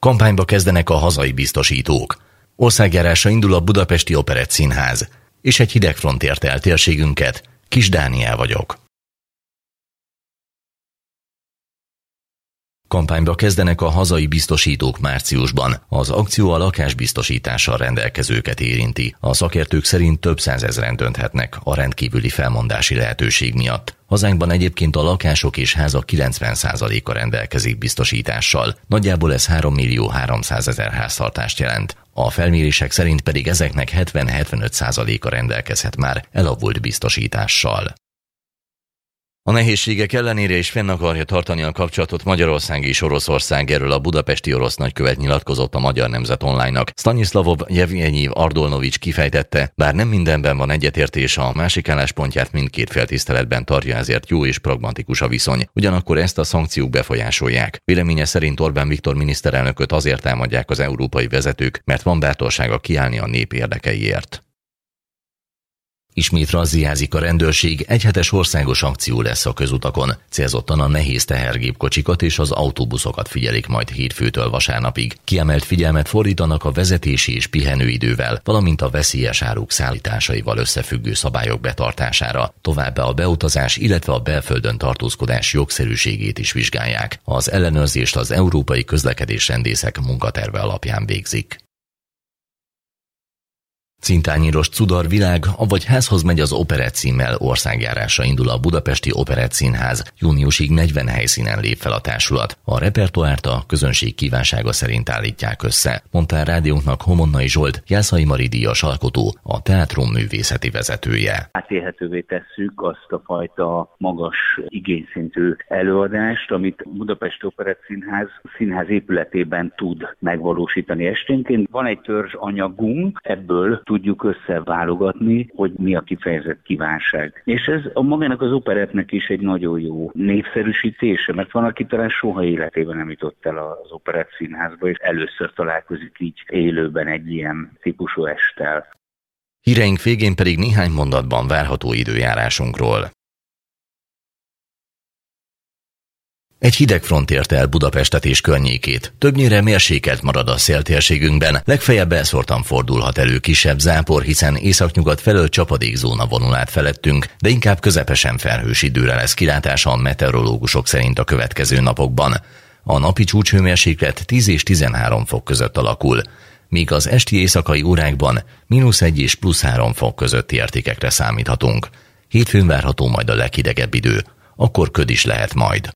Kampányba kezdenek a hazai biztosítók. Országjárása indul a Budapesti Operettszínház, és egy hideg front érte el térségünket. Kis Dániel vagyok. Kampányba kezdenek a hazai biztosítók márciusban. Az akció a lakásbiztosítással rendelkezőket érinti. A szakértők szerint több százezren dönthetnek a rendkívüli felmondási lehetőség miatt. Hazánkban egyébként a lakások és házak 90%-a rendelkezik biztosítással. Nagyjából ez 3.300.000 háztartást jelent. A felmérések szerint pedig ezeknek 70-75%-a rendelkezhet már elavult biztosítással. A nehézségek ellenére is fenn akarja tartani a kapcsolatot Magyarország és Oroszország, erről a budapesti orosz nagykövet nyilatkozott a Magyar Nemzet Online-nak. Staniszlavov Jevgenyi Ardolnovics kifejtette, bár nem mindenben van egyetértés, a másik álláspontját mindkét fél tiszteletben tartja, ezért jó és pragmatikus a viszony. Ugyanakkor ezt a szankciók befolyásolják. Véleménye szerint Orbán Viktor miniszterelnököt azért támadják az európai vezetők, mert van bátorsága kiállni a nép érdekeiért. Ismét razziázik a rendőrség, egyhetes országos akció lesz a közutakon. Célzottan a nehéz tehergépkocsikat és az autóbuszokat figyelik majd hétfőtől vasárnapig. Kiemelt figyelmet fordítanak a vezetési és pihenőidővel, valamint a veszélyes áruk szállításaival összefüggő szabályok betartására. Továbbá a beutazás, illetve a belföldön tartózkodás jogszerűségét is vizsgálják. Az ellenőrzést az európai közlekedésrendészek munkaterve alapján végzik. Cintányíros Cudar világ, avagy házhoz megy az operett címmel országjárása indul a Budapesti Operettszínház. Júniusig 40 helyszínen lép fel a társulat. A repertoárt a közönség kívánsága szerint állítják össze, mondta a rádiónknak Homonnai Zsolt, Jászai Mari díjas alkotó, a teátrum művészeti vezetője. Átélhetővé tesszük azt a fajta magas igényszintű előadást, amit Budapesti Operettszínház színház épületében tud megvalósítani esténként. Van egy törzs anyagunk, ebből tudjuk összeválogatni, hogy mi a kifejezett kívánság. És ez a magának az operettnek is egy nagyon jó népszerűsítése, mert van, aki talán soha életében nem jutott el az Operettszínházba, és először találkozik így élőben egy ilyen típusú esttel. Híreink végén pedig néhány mondatban várható időjárásunkról. Egy hideg front érte el Budapestet és környékét. Többnyire mérsékelt marad a széltérségünkben, legfeljebb elszórtan fordulhat elő kisebb zápor, hiszen északnyugat felől csapadékzóna vonul át felettünk, de inkább közepesen felhős időre lesz kilátása a meteorológusok szerint a következő napokban. A napi csúcshőmérséklet 10 és 13 fok között alakul, míg az esti éjszakai órákban -1 és +3 fok közötti értékekre számíthatunk. Hétfőn várható majd a leghidegebb idő, akkor köd is lehet majd.